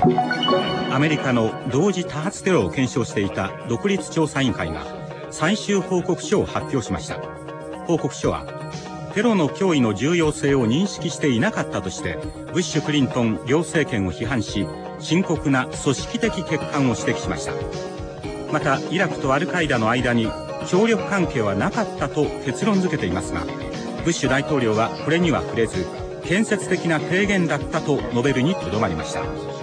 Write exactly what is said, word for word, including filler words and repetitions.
アメリカの同時多発テロを検証していた独立調査委員会が最終報告書を発表しました。報告書はテロの脅威の重要性を認識していなかったとして、ブッシュ・クリントン両政権を批判し、深刻な組織的欠陥を指摘しました。またイラクとアルカイダの間に協力関係はなかったと結論付けていますが、ブッシュ大統領はこれには触れず、建設的な提言だったと述べるにとどまりました。